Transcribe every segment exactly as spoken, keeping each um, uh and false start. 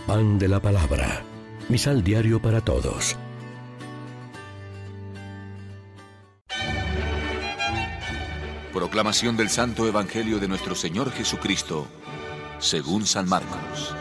Pan de la Palabra. Misal diario para todos. Proclamación del Santo Evangelio de nuestro Señor Jesucristo, según San Marcos.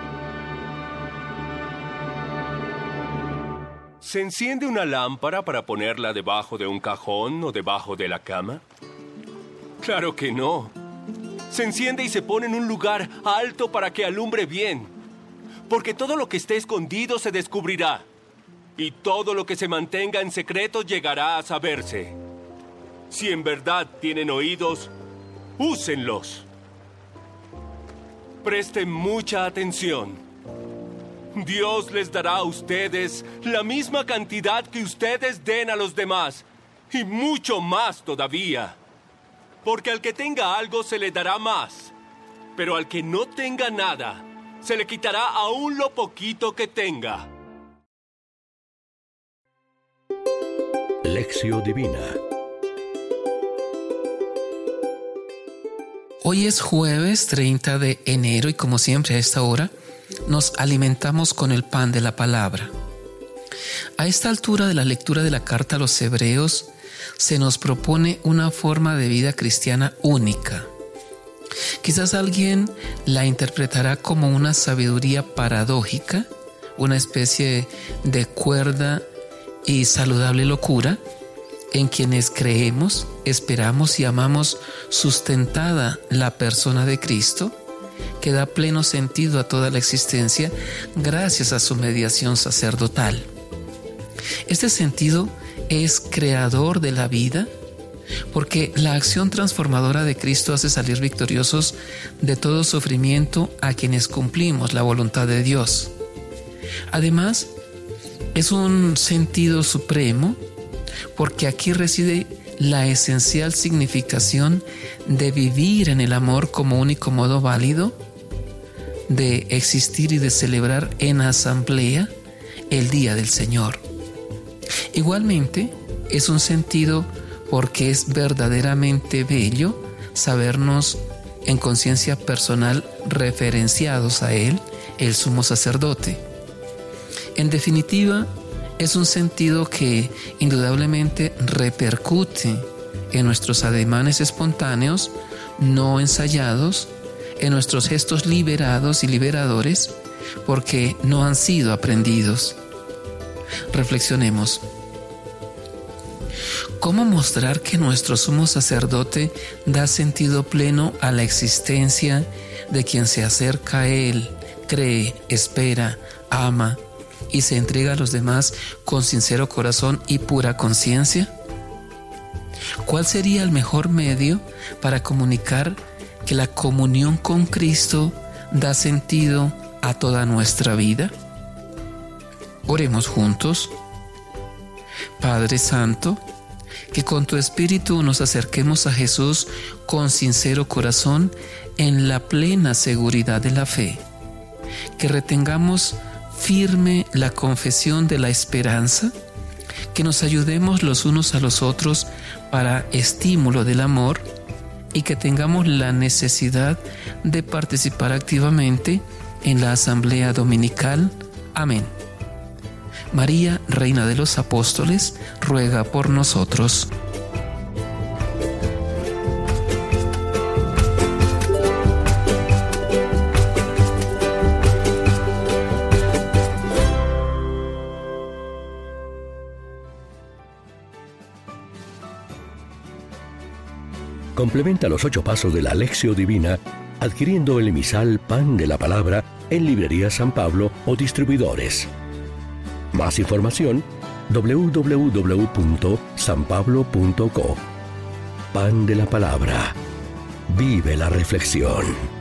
¿Se enciende una lámpara para ponerla debajo de un cajón o debajo de la cama? Claro que no. Se enciende y se pone en un lugar alto para que alumbre bien. Porque todo lo que esté escondido se descubrirá. Y todo lo que se mantenga en secreto llegará a saberse. Si en verdad tienen oídos, úsenlos. Presten mucha atención. Dios les dará a ustedes la misma cantidad que ustedes den a los demás, y mucho más todavía. Porque al que tenga algo se le dará más, pero al que no tenga nada, se le quitará aún lo poquito que tenga. Lección Divina. Hoy es jueves treinta de enero y como siempre a esta hora nos alimentamos con el pan de la palabra. A esta altura de la lectura de la carta a los Hebreos se nos propone una forma de vida cristiana única. Quizás alguien la interpretará como una sabiduría paradójica, una especie de cuerda y saludable locura en quienes creemos, esperamos y amamos sustentada la persona de Cristo, que da pleno sentido a toda la existencia gracias a su mediación sacerdotal. Este sentido es creador de la vida porque la acción transformadora de Cristo hace salir victoriosos de todo sufrimiento a quienes cumplimos la voluntad de Dios. Además, es un sentido supremo porque aquí reside la esencial significación de vivir en el amor como único modo válido de existir y de celebrar en asamblea el Día del Señor. Igualmente, es un sentido porque es verdaderamente bello sabernos en conciencia personal referenciados a Él, el sumo sacerdote. En definitiva, es un sentido que indudablemente repercute en nuestros ademanes espontáneos, no ensayados, en nuestros gestos liberados y liberadores, porque no han sido aprendidos. Reflexionemos. ¿Cómo mostrar que nuestro sumo sacerdote da sentido pleno a la existencia de quien se acerca a Él, cree, espera, ama y se entrega a los demás con sincero corazón y pura conciencia? ¿Cuál sería el mejor medio para comunicar que la comunión con Cristo da sentido a toda nuestra vida? Oremos juntos. Padre Santo, que con tu Espíritu nos acerquemos a Jesús con sincero corazón en la plena seguridad de la fe. Que retengamos firme la confesión de la esperanza, que nos ayudemos los unos a los otros para estímulo del amor y que tengamos la necesidad de participar activamente en la asamblea dominical. Amén. María, Reina de los Apóstoles, ruega por nosotros. Complementa los ocho pasos de la Lección Divina adquiriendo el emisal Pan de la Palabra en Librería San Pablo o distribuidores. Más información doble u doble u doble u punto san pablo punto co. Pan de la Palabra. Vive la reflexión.